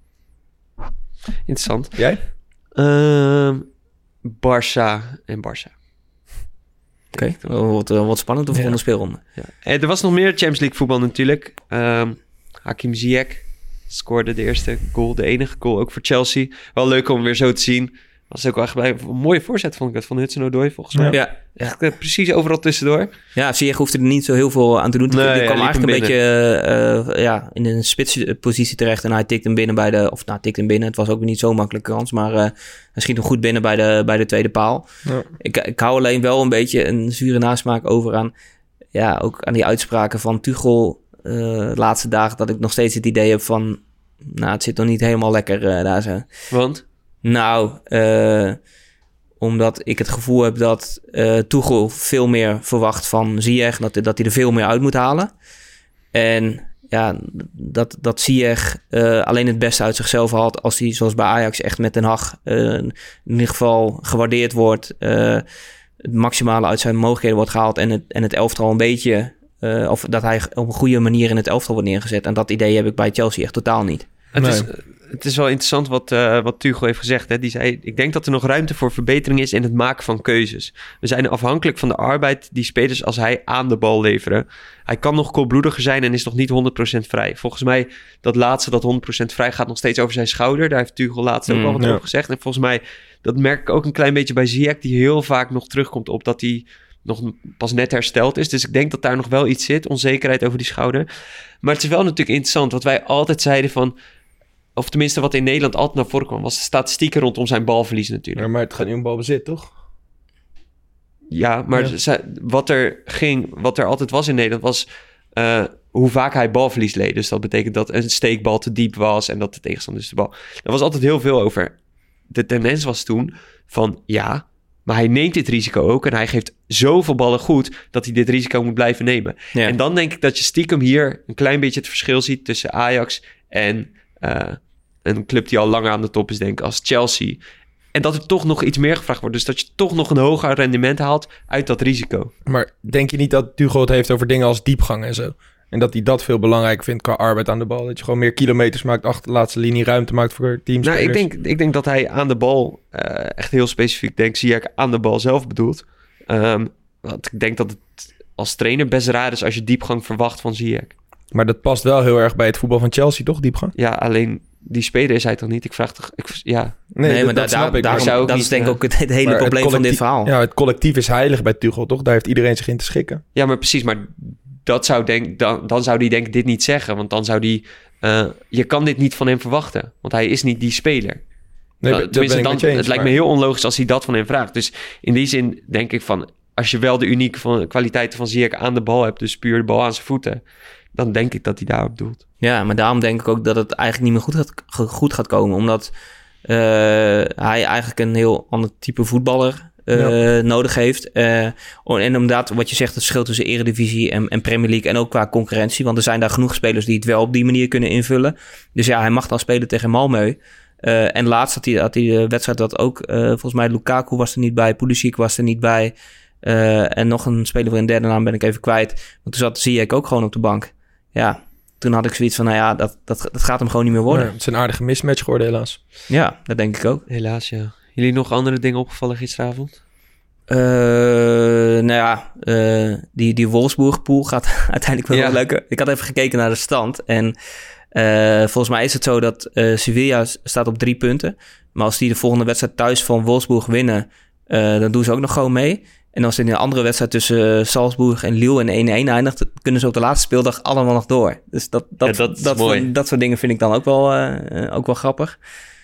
Interessant. Jij? Uh, Barça en Barça. Oké, okay. wat, wat spannend de volgende ja. speelronde. Ja. En er was nog meer Champions League voetbal natuurlijk. Um, Hakim Ziyech scoorde de eerste goal, de enige goal ook voor Chelsea. Wel leuk om weer zo te zien. Was ook wel echt bij een mooie voorzet, vond ik het, van Hudson-Odoi volgens mij. Ja. Echt uh, precies overal tussendoor. Ja, Ziyech hoefde er niet zo heel veel aan te doen. Nee, die kwam ja, eigenlijk een beetje uh, ja, in een spitspositie terecht. En hij tikt hem binnen bij de... Of nou, tikt hem binnen. Het was ook niet zo'n makkelijke kans. Maar uh, hij schiet hem goed binnen bij de, bij de tweede paal. Ja. Ik, ik hou alleen wel een beetje een zure nasmaak over aan... Ja, ook aan die uitspraken van Tuchel uh, de laatste dagen. Dat ik nog steeds het idee heb van... Nou, het zit nog niet helemaal lekker uh, daar zo. Want? Nou, uh, omdat ik het gevoel heb dat uh, Tuchel veel meer verwacht van Ziyech. Dat, dat hij er veel meer uit moet halen. En ja, dat, dat Ziyech uh, alleen het beste uit zichzelf haalt... als hij zoals bij Ajax echt met Den Haag uh, in ieder geval gewaardeerd wordt... Uh, het maximale uit zijn mogelijkheden wordt gehaald... en het, en het elftal een beetje... Uh, of dat hij op een goede manier in het elftal wordt neergezet. En dat idee heb ik bij Chelsea echt totaal niet. Het nee. is, het is wel interessant wat, uh, wat Tuchel heeft gezegd. Hè? Die zei, ik denk dat er nog ruimte voor verbetering is in het maken van keuzes. We zijn afhankelijk van de arbeid die spelers als hij aan de bal leveren. Hij kan nog koelbloediger zijn en is nog niet honderd procent vrij. Volgens mij, dat laatste, dat honderd procent vrij, gaat nog steeds over zijn schouder. Daar heeft Tuchel laatst ook Mm, al wat ja. over gezegd. En volgens mij, dat merk ik ook een klein beetje bij Ziyech, die heel vaak nog terugkomt op dat hij nog pas net hersteld is. Dus ik denk dat daar nog wel iets zit, onzekerheid over die schouder. Maar het is wel natuurlijk interessant, wat wij altijd zeiden van, of tenminste wat in Nederland altijd naar voren kwam, was de statistieken rondom zijn balverlies natuurlijk. Ja, maar het gaat niet om balbezit, toch? Ja, maar Ja. ze- wat er ging, wat er altijd was in Nederland, was uh, hoe vaak hij balverlies leed. Dus dat betekent dat een steekbal te diep was en dat de tegenstander dus de bal. Er was altijd heel veel over. De tendens was toen van ja, maar hij neemt dit risico ook en hij geeft zoveel ballen goed dat hij dit risico moet blijven nemen. Ja. En dan denk ik dat je stiekem hier een klein beetje het verschil ziet tussen Ajax en uh, een club die al langer aan de top is, denk ik, als Chelsea. En dat er toch nog iets meer gevraagd wordt. Dus dat je toch nog een hoger rendement haalt uit dat risico. Maar denk je niet dat Tuchel het heeft over dingen als diepgang en zo? En dat hij dat veel belangrijker vindt qua arbeid aan de bal? Dat je gewoon meer kilometers maakt, achter de laatste linie ruimte maakt voor teamspelers? Nou, ik denk, ik denk dat hij aan de bal, uh, echt heel specifiek denk, zie ik aan de bal zelf bedoelt. Um, want ik denk dat het als trainer best raar is als je diepgang verwacht van Ziyech. Maar dat past wel heel erg bij het voetbal van Chelsea, toch, diepgang? Ja, alleen die speler is hij toch niet? Ik vraag toch... Ik, ja. Nee, dat, maar dat da- snap da- ik. daarom, Maar zou ook dat niet, is denk ik uh, ook het, het hele Maar het probleem van dit collectief- verhaal. Ja, het collectief is heilig bij Tuchel, toch? Daar heeft iedereen zich in te schikken. ja, maar precies. Maar dat zou denk, dan, dan zou die denk ik dit niet zeggen. Want dan zou die... Uh, je kan dit niet van hem verwachten. Want hij is niet die speler. Nee, Uh, dat tenminste, ben ik dan, met je eens, het lijkt me maar- heel onlogisch als hij dat van hem vraagt. Dus in die zin denk ik van... Als je wel de unieke van, kwaliteiten van Ziyech aan de bal hebt... dus puur de bal aan zijn voeten... dan denk ik dat hij daarop doelt. Ja, maar daarom denk ik ook dat het eigenlijk niet meer goed gaat, goed gaat komen. Omdat uh, hij eigenlijk een heel ander type voetballer uh, ja. nodig heeft. Uh, en inderdaad, wat je zegt, het verschil tussen Eredivisie en, en Premier League... en ook qua concurrentie. Want er zijn daar genoeg spelers die het wel op die manier kunnen invullen. Dus ja, hij mag dan spelen tegen Malmö. Uh, en laatst had hij, had hij de wedstrijd dat ook... Uh, volgens mij Lukaku was er niet bij, Pulisic was er niet bij... Uh, en nog een speler voor een derde naam ben ik even kwijt. Want toen zat Ziyech ook gewoon op de bank. Ja, toen had ik zoiets van, nou ja, dat, dat, dat gaat hem gewoon niet meer worden. Ja, het is een aardige mismatch geworden, helaas. Ja, dat denk ik ook. Helaas, ja. Jullie nog andere dingen opgevallen gisteravond? Uh, nou ja, uh, die, die Wolfsburg-pool gaat uiteindelijk wel Ja. lekker. Ik had even gekeken naar de stand. En uh, volgens mij is het zo dat uh, Sevilla staat op drie punten. Maar als die de volgende wedstrijd thuis van Wolfsburg winnen... Uh, dan doen ze ook nog gewoon mee. En als er in een andere wedstrijd tussen Salzburg en Lille in één-één eindigt... kunnen ze op de laatste speeldag allemaal nog door. Dus dat, dat, Ja, dat is dat, mooi. soort, dat soort dingen vind ik dan ook wel, uh, ook wel grappig.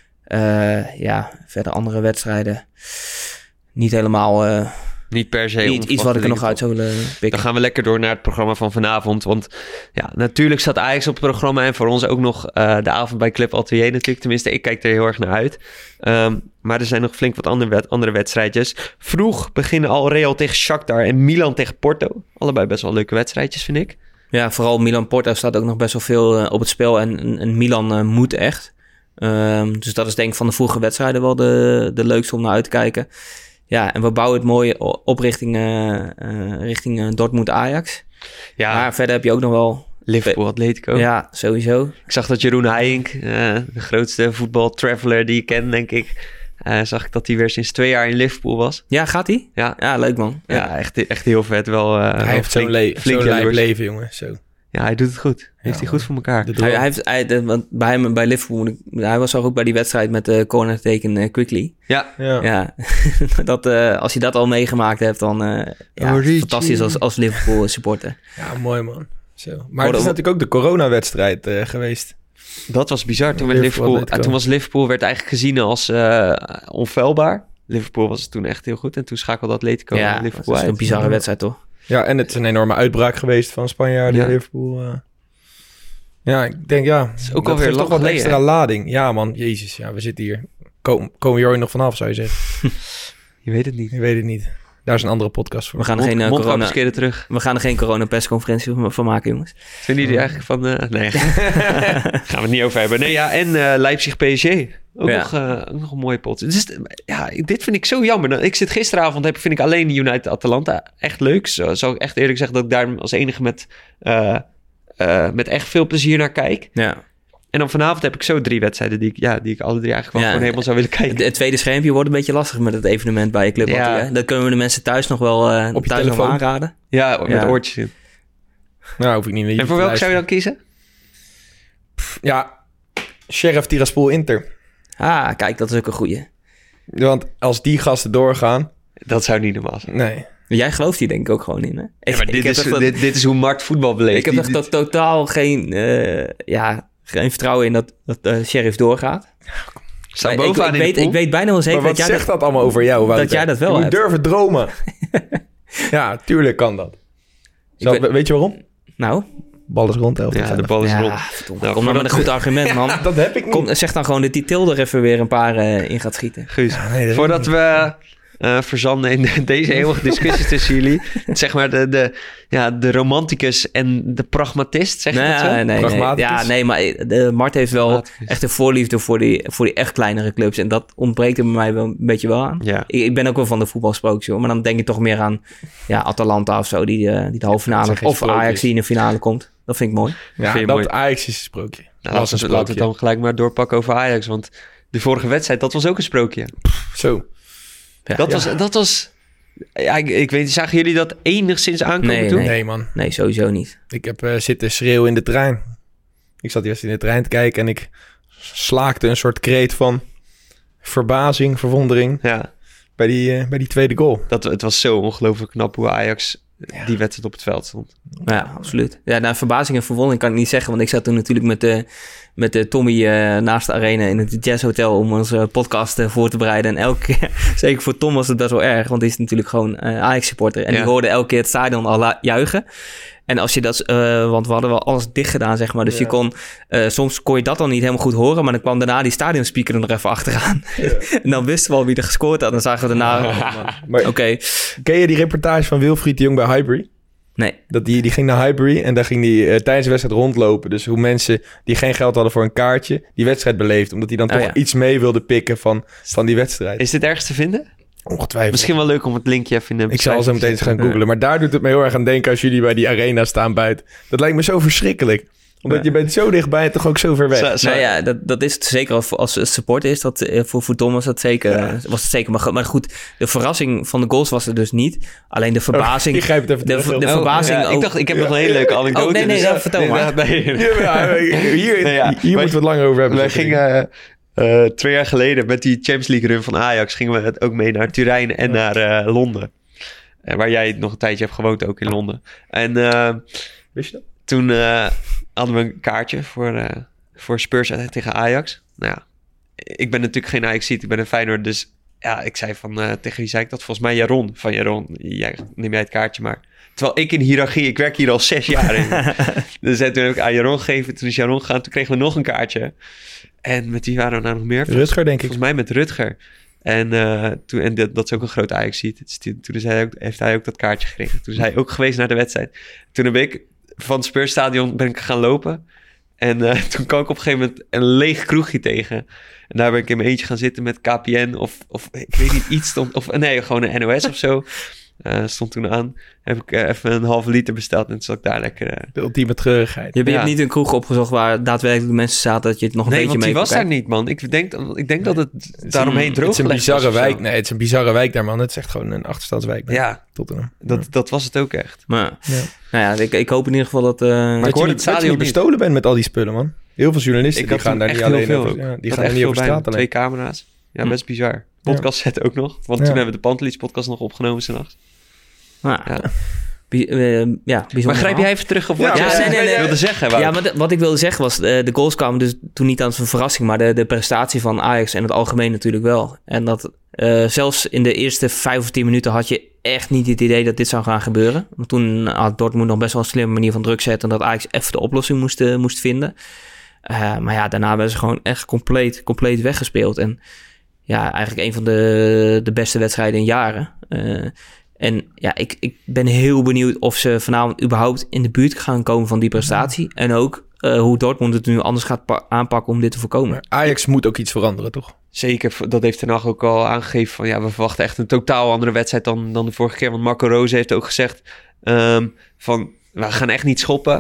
Uh, ja, verder andere wedstrijden. Niet helemaal... Uh, Niet per se. niet, iets wat ik er nog uit zou willen pikken. Dan gaan we lekker door naar het programma van vanavond. Want ja, natuurlijk staat Ajax op het programma. En voor ons ook nog uh, de avond bij Club Atelier natuurlijk. Tenminste, ik kijk er heel erg naar uit. Um, maar er zijn nog flink wat andere, wed- andere wedstrijdjes. Vroeg beginnen al Real tegen Shakhtar en Milan tegen Porto. Allebei best wel leuke wedstrijdjes, vind ik. Ja, vooral Milan-Porto staat ook nog best wel veel uh, op het spel. En, en, en Milan uh, moet echt. Um, dus dat is denk ik van de vroege wedstrijden wel de, de leukste om naar uit te kijken. Ja, en we bouwen het mooi op richting, uh, uh, richting uh, Dortmund-Ajax. Ja, Maar verder heb je ook nog wel... Liverpool Atletico. Ja, sowieso. Ik zag dat Jeroen Heijink, uh, de grootste voetbaltraveler die ik ken, denk ik... Uh, zag ik dat hij weer sinds twee jaar in Liverpool was. Ja, gaat hij? Ja, Ja, leuk man. ja. Ja, echt, echt heel vet. Wel, uh, Hij heeft zo'n, le- flink zo'n lijp jaloers. leven, jongen. Zo. Ja, hij doet het goed. Heeft Ja, hij goed voor elkaar. De Hij, droom. hij heeft, hij, de- want bij hem bij Liverpool, moet ik- hij was ook bij die wedstrijd met de corner teken uh, Quickly. Ja, Ja. Ja, dat, uh, als je dat al meegemaakt hebt, dan uh, ja, Origi. fantastisch als, als Liverpool supporter. Ja, mooi man. Zo. Maar Worden het is we- natuurlijk ook de coronawedstrijd uh, geweest. dat was bizar. Toen, werd Liverpool Liverpool, Atletico. toen was Liverpool werd eigenlijk gezien als uh, onfeilbaar. Liverpool was het toen echt heel goed. En toen schakelde Atletico Ja, dat Liverpool is een uit. bizarre wedstrijd toch? Ja, en het is een enorme uitbraak geweest van Spanjaarden Ja. in Liverpool. uh. Ja, ik denk ja. is ook dat alweer geeft lang toch wat geleden, extra lading. Ja man, jezus. Ja, we zitten hier. Kom, komen we hier ooit nog vanaf, zou je zeggen. Je weet het niet. Ik weet het niet. Daar is een andere podcast voor. We gaan er geen, uh, corona, Mondkapjes terug. we gaan er geen corona-persconferentie van- van maken, jongens. Vinden jullie eigenlijk van... Uh, nee, gaan we het niet over hebben. Nee, ja, en uh, Leipzig P S G. Ook, Ja. nog, uh, ook nog een mooie pot. Dus, ja, dit vind ik zo jammer. Ik zit gisteravond, heb, vind ik alleen United Atalanta echt leuk. Zo zou ik echt eerlijk zeggen dat ik daar als enige met, uh, uh, met echt veel plezier naar kijk. Ja, En dan vanavond heb ik zo drie wedstrijden die ik, ja, die ik alle drie eigenlijk wel Ja, gewoon helemaal zou willen kijken. Het tweede schermpje wordt een beetje lastig met het evenement bij je club. Ja. Ja. Dat kunnen we de mensen thuis nog wel uh, Op je thuis nog telefoon. aanraden. Ja, met Ja. oortjes in. Nou, hoef ik niet meer. En voor welke zou je dan kiezen? Ja, Sheriff Tiraspol Inter. Ah, kijk, dat is ook een goeie. Want als die gasten doorgaan... Dat zou niet normaal zijn. Nee. Jij gelooft hier denk ik ook gewoon in, hè? Ja, Ik- maar ik dit, heb is, echt dat- dit, dit is hoe Mart voetbal beleeft. Ik heb Die- echt dit- to- totaal geen, uh, ja, geen vertrouwen in dat, dat uh, Sheriff doorgaat. Staan Maar ik, bovenaan ik, in de weet, pool. ik weet bijna wel zeker Maar wat dat jij zegt dat... dat allemaal over jou, Wouter? dat jij dat wel Je moet hebt. durven dromen. Ja, tuurlijk kan dat. Zo, weet- weet je waarom? Nou, Bal is rond, elf. Ja, de bal is ja, rond. verdomme, Nou, kom maar met voordat- een goed argument, man. Dat heb ik niet. Kom, zeg dan gewoon dat die Tilde er even weer een paar uh, in gaat schieten. Guus, Ja, nee, dat voordat we uh, verzanden in de- deze eeuwige discussie tussen jullie. Zeg maar de, de, ja, de romanticus en de pragmatist, zeg je Nee, dat zo? nee, nee. Pragmaticus. Ja, nee, maar de, Mart heeft wel Pragmaticus. echt een voorliefde voor die, voor die echt kleinere clubs. En dat ontbreekt er bij mij wel een beetje wel aan. Ja. Ik, ik ben ook wel van de voetbalsprookjes, hoor. Maar dan denk je toch meer aan ja, Atalanta of zo, die, uh, die de halve finale... zijn geen Of Ajax sprookjes. die in de finale komt. Dat vind ik mooi. Ja, Vind je dat mooi. Ajax is een sprookje. Nou, was laten, een we, laten we sprookje. het dan gelijk maar doorpakken over Ajax. Want de vorige wedstrijd, dat was ook een sprookje. Zo. Ja. Dat, was, dat was... Ja, ik, ik weet, zagen jullie dat enigszins aankomen Nee, toen? nee. Nee, man. Nee, sowieso niet. Ik heb uh, zitten schreeuwen in de trein. Ik zat eerst in de trein te kijken en ik slaakte een soort kreet van verbazing, verwondering Ja, bij die, uh, bij die tweede goal. dat, het was zo ongelooflijk knap hoe Ajax die wedstrijd op het veld stond. Ja, absoluut. Ja, nou, verbazing en verwondering kan ik niet zeggen. Want ik zat toen natuurlijk met de, met de Tommy uh, naast de arena in het Jazz Hotel om onze uh, podcast uh, voor te bereiden. En elke keer, zeker voor Tom was het best wel erg. Want hij is natuurlijk gewoon uh, Ajax-supporter. En Ja. die hoorde elke keer het stadion al la- juichen. En als je dat... Uh, want we hadden wel alles dicht gedaan, zeg maar. Dus Ja. je kon... Uh, soms kon je dat dan niet helemaal goed horen. Maar dan kwam daarna die stadionspeaker er nog even achteraan. Ja. En dan wisten we al wie er gescoord had. En dan zagen we daarna... Maar Oké, okay. ken je die reportage van Wilfried de Jong bij Highbury? nee. Dat die, die ging naar Highbury en daar ging die uh, tijdens de wedstrijd rondlopen. Dus hoe mensen die geen geld hadden voor een kaartje, die wedstrijd beleefd. Omdat hij dan Oh, toch ja. iets mee wilde pikken van, van die wedstrijd. Is dit ergens te vinden? Ongetwijfeld. Misschien wel leuk om het linkje even in de Ik zal zo meteen eens gaan googlen. Maar daar doet het me heel erg aan denken als jullie bij die arena staan buiten. Dat lijkt me zo verschrikkelijk. Omdat Ja. je bent zo dichtbij en toch ook zo ver weg. Zo- zo- Nou ja, dat, dat is het zeker als, als het supporter is. Dat, eh, voor, voor Tom was dat zeker. Ja. Was het zeker maar, goed- maar goed, de verrassing van de goals was er dus niet. Alleen de verbazing... Ik grijp het even de, terug. de Oh, verbazing ja, ik ook- dacht, ik heb nog een hele leuke anekdote. Oh, nee, nee, dus- ja, vertel maar. nee, nee. Ja, hier Nee, ja. hier Wij- moeten we het langer over hebben. Wij gingen uh, uh, twee jaar geleden met die Champions League run van Ajax... gingen we het ook mee naar Turijn en naar uh, Londen. Uh, waar jij nog een tijdje hebt gewoond, ook in Londen. En uh, Wist je dat? toen uh, hadden we een kaartje voor, uh, voor Spurs uit- tegen Ajax. Nou ja, ik ben natuurlijk geen Ajax-ziet, ik ben een Feyenoord. Dus ja, ik zei van, uh, tegen wie zei ik dat? Volgens mij Jaron. Van Jaron, jij, neem jij het kaartje maar. Terwijl ik in hiërarchie, ik werk hier al zes jaar in. Dus toen heb ik aan Jaron gegeven, toen is Jaron gegaan, toen kregen we nog een kaartje. En met wie waren we nou nog meer? Rutger, denk ik. Volgens mij met Rutger. En, uh, toen, en dat, dat is ook een groot Ajax-ziet. Dus toen, toen is hij ook, heeft hij ook dat kaartje gekregen. Toen is hij ook geweest naar de wedstrijd. Toen heb ik van het Spursstadion ben ik gaan lopen. En uh, toen kwam ik op een gegeven moment een leeg kroegje tegen. En daar ben ik in mijn eentje gaan zitten met K P N of, of ik weet niet, iets stond... Of nee, gewoon een N O S of zo. Uh, stond toen aan. Heb ik uh, even een halve liter besteld en toen zat ik daar lekker... Uh... De ultieme treurigheid. Je, hebt- je Ja. hebt niet een kroeg opgezocht waar daadwerkelijk mensen zaten... dat je het nog een Nee, beetje want mee die was kon daar kijken? niet, man. Ik denk, ik denk dat het daaromheen droog Het is een gelegd bizarre was of zo. wijk. Nee, het is een bizarre wijk daar, man. Het is echt gewoon een achterstandswijk. Ja, Tottenham. dat, dat was het ook echt. Maar, Ja. nou ja, ik, ik hoop in ieder geval dat... Uh, Maar ik Dat je hoorde niet, het dat je stadion niet niet. bestolen bent met al die spullen, man. Heel veel journalisten Ik die had gaan toen daar niet echt heel alleen veel over, ook. ja, die Ik had gaan echt er niet veel over bij me. straat alleen. Twee camera's. Ja, Hm. best bizar. Podcast set ook nog. Want Ja. toen hebben we de Pantelis podcast nog opgenomen s'nachts. nou, Ja. bi- uh, ja, bijzonder. Maar grijp verhaal. jij even terug op wat Ja, je ja, nee, nee, nee. wilde zeggen, Wout? Ja, maar de- wat ik wilde zeggen was, uh, de goals kwamen dus toen niet als een verrassing, maar de, de prestatie van Ajax en het algemeen natuurlijk wel. En dat uh, zelfs in de eerste vijf of tien minuten had je echt niet het idee dat dit zou gaan gebeuren. Want toen had Dortmund nog best wel een slimme manier van druk zetten en dat Ajax even de oplossing moest, uh, moest vinden. Uh, maar ja, daarna werden ze gewoon echt compleet, compleet weggespeeld. En ja, eigenlijk een van de, de beste wedstrijden in jaren. Uh, En ja, ik, ik ben heel benieuwd of ze vanavond überhaupt in de buurt gaan komen van die prestatie. En ook uh, hoe Dortmund het nu anders gaat pa- aanpakken om dit te voorkomen. Maar Ajax moet ook iets veranderen, toch? Zeker, dat heeft Ten Hag ook al aangegeven van ja, we verwachten echt een totaal andere wedstrijd dan, dan de vorige keer. Want Marco Rose heeft ook gezegd um, van we gaan echt niet schoppen.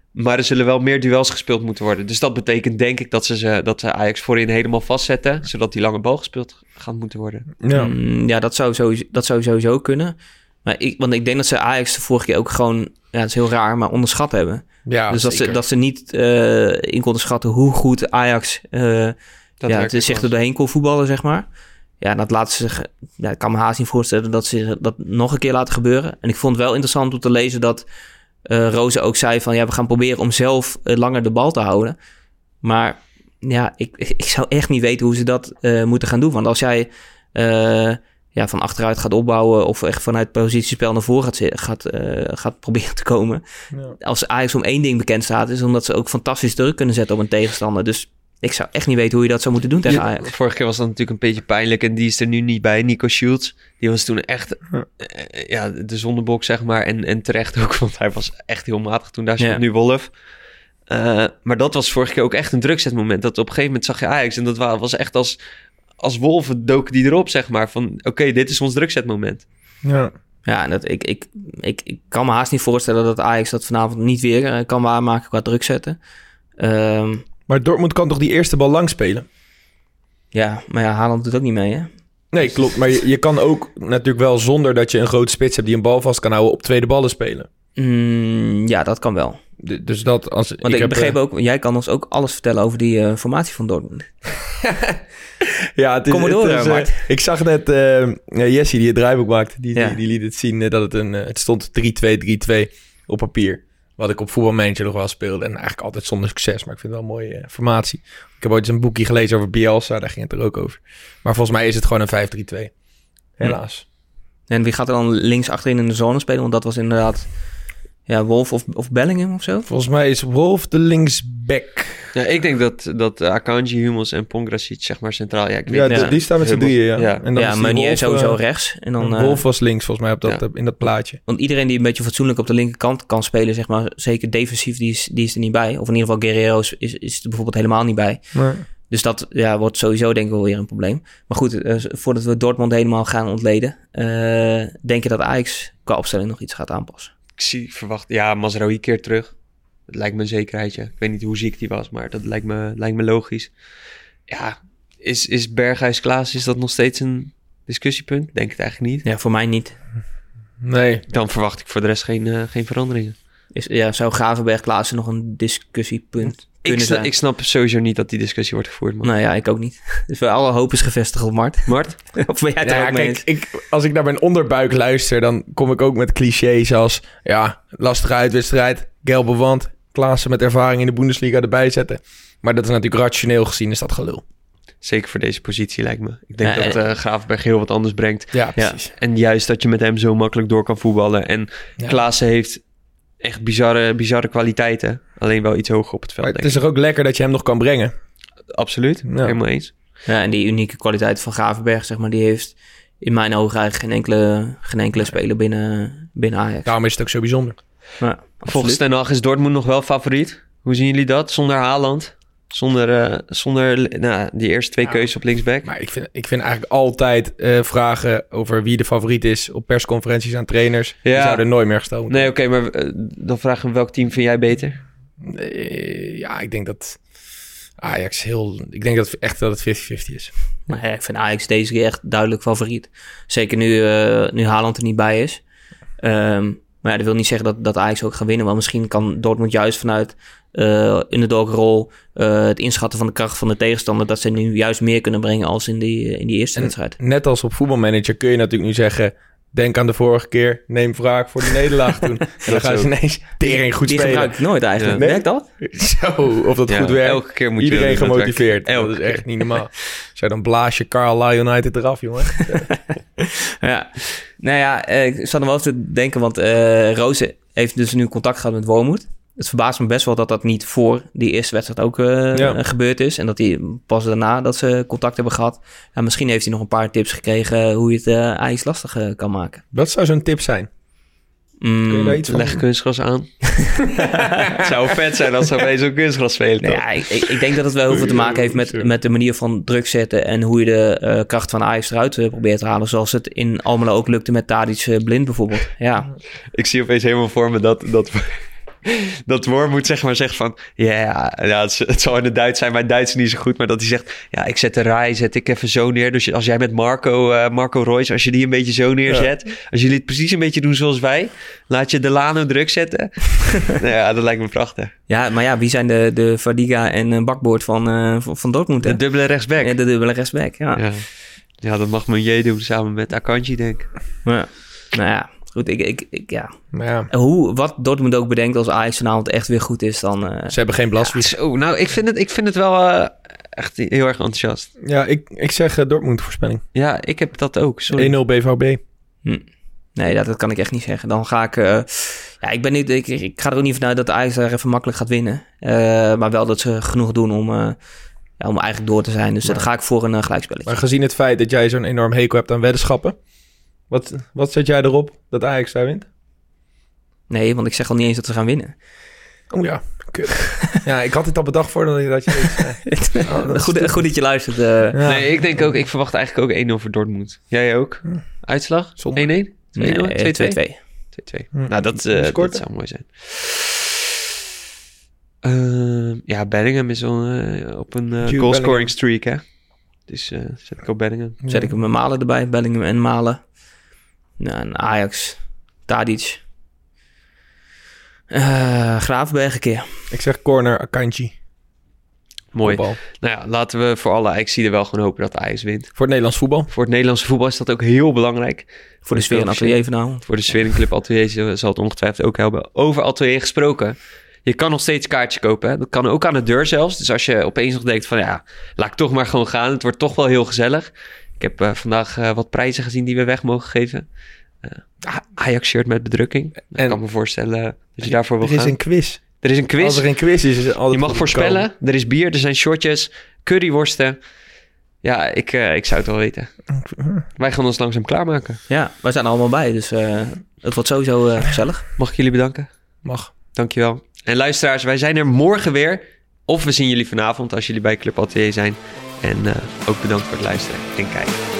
Maar er zullen wel meer duels gespeeld moeten worden. Dus dat betekent denk ik dat ze, ze, dat ze Ajax voorin helemaal vastzetten. Zodat die lange bal gespeeld gaat moeten worden. Ja, Mm, ja dat, zou sowieso, dat zou sowieso kunnen. Maar ik, want ik denk dat ze Ajax de vorige keer ook gewoon... Ja, dat is heel raar, maar onderschat hebben. ja dus dat ze, zeker. dat ze niet uh, in konden schatten hoe goed Ajax... Uh, Dat ja, het is zich er doorheen kon voetballen, zeg maar. Ja, dat laten ze zich... Ja, ik kan me haast niet voorstellen dat ze dat nog een keer laten gebeuren. En ik vond het wel interessant om te lezen dat... Uh, Roze ook zei van... Ja, we gaan proberen om zelf uh, langer de bal te houden. Maar ja, ik, ik zou echt niet weten hoe ze dat uh, moeten gaan doen. Want als jij uh, ja, van achteruit gaat opbouwen... of echt vanuit positiespel naar voren gaat, gaat, uh, gaat proberen te komen... Ja. Als Ajax om één ding bekend staat... is omdat ze ook fantastisch druk kunnen zetten op een tegenstander. Dus ik zou echt niet weten hoe je dat zou moeten doen tegen Ajax. Vorige keer was dat natuurlijk een beetje pijnlijk. En die is er nu niet bij. Nico Schultz. Die was toen echt uh, ja, de zondebok, zeg maar. En, en terecht ook, want hij was echt heel matig toen. Daar stond Ja. nu Wolf. Uh, maar dat was vorige keer ook echt een drukzetmoment. Dat op een gegeven moment zag je Ajax. En dat was echt als, als wolven doken die erop, zeg maar. Van oké, okay, dit is ons drukzetmoment. Ja. Ja, dat, ik, ik, ik, ik kan me haast niet voorstellen dat Ajax dat vanavond niet weer uh, kan waarmaken qua druk zetten. Um, Maar Dortmund kan toch die eerste bal lang spelen? ja, maar ja, Haaland doet ook niet mee, hè? Nee, klopt. Maar je, je kan ook natuurlijk wel zonder dat je een grote spits hebt die een bal vast kan houden op tweede ballen spelen. Mm, ja, dat kan wel. D- dus dat als Want ik, ik heb, begreep uh, ook, jij kan ons ook alles vertellen over die uh, formatie van Dortmund. Ja, het is, Kom maar door, het is, uh, uh, Mart. Ik zag net uh, Jesse die het draaiboek maakte. Die, Ja. die, die liet het zien uh, dat het een... Uh, het stond drie twee drie twee op papier. Wat ik op voetbalmanager nog wel speelde. En eigenlijk altijd zonder succes. Maar ik vind het wel een mooie uh, formatie. Ik heb ooit eens een boekje gelezen over Bielsa. Daar ging het er ook over. Maar volgens mij is het gewoon een vijf drie twee. Helaas. En wie gaat er dan links achterin in de zone spelen? Want dat was inderdaad ja, Wolf of, of Bellingham of zo. Volgens mij is Wolf de linksback. Ja, ik denk dat, dat Akanji, Hummels en Pongracic, zeg maar, centraal. Ja, ik weet Ja, niet. die, Ja. die staan met z'n Hummels. drieën, ja. Ja. En dan Ja, is die Meunier Wolf, sowieso uh, rechts. En dan, en uh, Wolf was links volgens mij op dat, Ja. in dat plaatje. Want iedereen die een beetje fatsoenlijk op de linkerkant kan spelen, zeg maar, zeker defensief, die is, die is er niet bij. Of in ieder geval Guerrero is, is, is er bijvoorbeeld helemaal niet bij. Maar, Dus dat ja, wordt sowieso denk ik wel weer een probleem. Maar goed, uh, voordat we Dortmund helemaal gaan ontleden, uh, denk je dat Ajax qua opstelling nog iets gaat aanpassen? Ik zie, verwacht, ja, Mazraoui keert terug. Dat lijkt me een zekerheidje. Ik weet niet hoe ziek die was, maar dat lijkt me, lijkt me logisch. Ja, is, is Berghuis-Klaas, is dat nog steeds een discussiepunt? Denk het eigenlijk niet. Ja, voor mij niet. nee. Dan verwacht ik voor de rest geen, uh, geen veranderingen. Is, ja, zou Gravenberg Klaassen nog een discussiepunt Ik, kunnen sna- zijn? ik snap sowieso niet dat die discussie wordt gevoerd, man. Nou ja, ik ook niet. Dus wel alle hoop is gevestigd op Mart. Mart? Of ben jij het Ja, er ook mee kijk, eens? ik, als ik naar mijn onderbuik luister, dan kom ik ook met clichés als... Ja, lastige uitwedstrijd, gelbe wand, Klaassen met ervaring in de Bundesliga erbij zetten. Maar dat is natuurlijk rationeel gezien, is dat gelul. Zeker voor deze positie, lijkt me. Ik denk Ja, dat uh, Gravenberg heel wat anders brengt. Ja, Ja. precies. En juist dat je met hem zo makkelijk door kan voetballen. En Ja. Klaassen heeft echt bizarre, bizarre kwaliteiten. Alleen wel iets hoger op het veld, Maar het denk is toch ook lekker dat je hem nog kan brengen? ik. Absoluut, Ja. helemaal eens. Ja, en die unieke kwaliteit van Gravenberg, zeg maar, die heeft in mijn ogen eigenlijk geen enkele, geen enkele speler binnen, binnen Ajax. Daarom is het ook zo bijzonder. Ja, Volgens Ten Hag is Dortmund nog wel favoriet. Hoe zien jullie dat? Zonder Haaland? Zonder, uh, zonder nou, die eerste twee Ja. keuzes op linksback? Maar ik vind, ik vind eigenlijk altijd uh, vragen over wie de favoriet is op persconferenties aan trainers. Ja. Die zouden nooit meer gesteld worden. Nee, oké, okay, maar uh, dan vragen we welk team vind jij beter? Nee, ja, ik denk dat Ajax heel... Ik denk dat echt dat het vijftig vijftig is. Maar ja, ik vind Ajax deze keer echt duidelijk favoriet. Zeker nu, uh, nu Haaland er niet bij is. Um, maar ja, dat wil niet zeggen dat, dat Ajax ook gaat winnen. Want misschien kan Dortmund juist vanuit uh, underdog-rol... Uh, het inschatten van de kracht van de tegenstander... dat ze nu juist meer kunnen brengen als in die, in die eerste En wedstrijd. net als op voetbalmanager kun je natuurlijk nu zeggen... Denk aan de vorige keer, neem wraak voor de nederlaag toen. En dan gaan ze ineens tering goed die spelen. gebruik ik nooit eigenlijk. Ja. Werkt dat? Zo, of dat Ja, goed werkt. elke keer moet je Iedereen dat doen, dat gemotiveerd. werkt. Dat is Elke echt niet normaal. Zo, dan blaas je Carlisle United eraf, jongen. Ja, nou ja, eh, ik zat nog wel even te denken, want uh, Roze heeft dus nu contact gehad met Wormoed. Het verbaast me best wel dat dat niet voor die eerste wedstrijd ook uh, Ja. gebeurd is. En dat hij pas daarna dat ze contact hebben gehad. Ja, misschien heeft hij nog een paar tips gekregen hoe je het uh, ijs lastig uh, kan maken. Wat zou zo'n tip zijn? Mm, Kun je daar iets van? Leg kunstgras aan. Het zou vet zijn als ze opeens zo'n kunstgras spelen. Nou toch? ja, ik, ik, ik denk dat het wel heel veel te maken heeft met, met de manier van druk zetten... en hoe je de uh, kracht van Ajax eruit uh, probeert te halen. Zoals het in Almelo ook lukte met Tadic uh, Blind bijvoorbeeld. Ja, Ik zie opeens helemaal voor me dat, dat, dat Wormoed zeg maar zegt van... Ja, ja het, het zal in het Duits zijn. Mijn Duits is niet zo goed. Maar dat hij zegt... Ja, ik zet de Rai, zet ik even zo neer. Dus als jij met Marco, uh, Marco Reus... Als je die een beetje zo neerzet... Ja. Als jullie het precies een beetje doen zoals wij... Laat je Delano druk zetten. Nou ja, dat lijkt me prachtig. Ja, maar ja, wie zijn de, de Fadiga en uh, Bakboord van, uh, van Dortmund? Hè? De dubbele rechtsback. Ja, de dubbele rechtsback, ja. Ja, ja dat mag Meunier doen samen met Akanji, denk ik. Ja. Nou ja, goed, ik, ik, ik ja. ja. Hoe, wat Dortmund ook bedenkt als Ajax vanavond echt weer goed is, dan... Uh... Ze hebben geen Blaswijk. Ja, nou, ik vind het, ik vind het wel uh, echt heel erg enthousiast. Ja, ik, ik zeg uh, Dortmund voorspelling. Ja, ik heb dat ook, sorry. één nul B V B. Hm. Nee, dat, dat kan ik echt niet zeggen. Dan ga ik... Uh, ja, ik ben niet... Ik, ik ga er ook niet vanuit dat Ajax daar even makkelijk gaat winnen. Uh, maar wel dat ze genoeg doen om... Uh, ja, om eigenlijk door te zijn. Dus maar, dan ga ik voor een uh, gelijkspelletje. Maar gezien het feit dat jij zo'n enorm hekel hebt aan weddenschappen... Wat, wat zet jij erop dat Ajax daar wint? Nee, want ik zeg al niet eens dat ze gaan winnen. Oh ja, kut. Ja, ik had dit al bedacht voordat je dat je iets zei. Oh, dat goed, goed dat je luistert. Uh. Ja. Nee, ik denk ook... Ik verwacht eigenlijk ook één nul voor Dortmund. Jij ook? Hm. Uitslag? één één? twee nul? twee twee? twee twee. Hm. Nou, dat, uh, dat zou mooi zijn. Uh, ja, Bellingham is al, uh, op een uh, goalscoring streak, hè? Dus uh, zet ik op Bellingham. Ja. Zet ik hem met Malen erbij. Bellingham en Malen. Nou, en Ajax. Tadic. Uh, Gravenberg een keer. Ik zeg corner, Akanji. Mooi. Voetbal. Nou ja, laten we voor alle Ajax er wel gewoon hopen dat Ajax wint. Voor het Nederlands voetbal. Voor het Nederlandse voetbal is dat ook heel belangrijk. Voor de sfeer in Atelier vanavond. Voor de sfeer in Club Atelier zal het ongetwijfeld ook helpen. Over Atelier gesproken. Je kan nog steeds kaartjes kopen. Hè? Dat kan ook aan de deur zelfs. Dus als je opeens nog denkt van ja, laat ik toch maar gewoon gaan. Het wordt toch wel heel gezellig. Ik heb uh, vandaag uh, wat prijzen gezien die we weg mogen geven. Uh, Ajax-shirt met bedrukking. En ik kan me voorstellen dat je daarvoor wil gaan. Er is een quiz. Er is een quiz. Als er geen quiz is, is het altijd je mag voorspellen. Komen. Er is bier, er zijn shortjes, curryworsten. Ja, ik, uh, ik zou het wel weten. Wij gaan ons langzaam klaarmaken. Ja, wij zijn er allemaal bij. Dus uh, het wordt sowieso uh, gezellig. Mag ik jullie bedanken? Mag. Dankjewel. En luisteraars, wij zijn er morgen weer. Of we zien jullie vanavond als jullie bij Club Atelier zijn. En uh, ook bedankt voor het luisteren en kijken.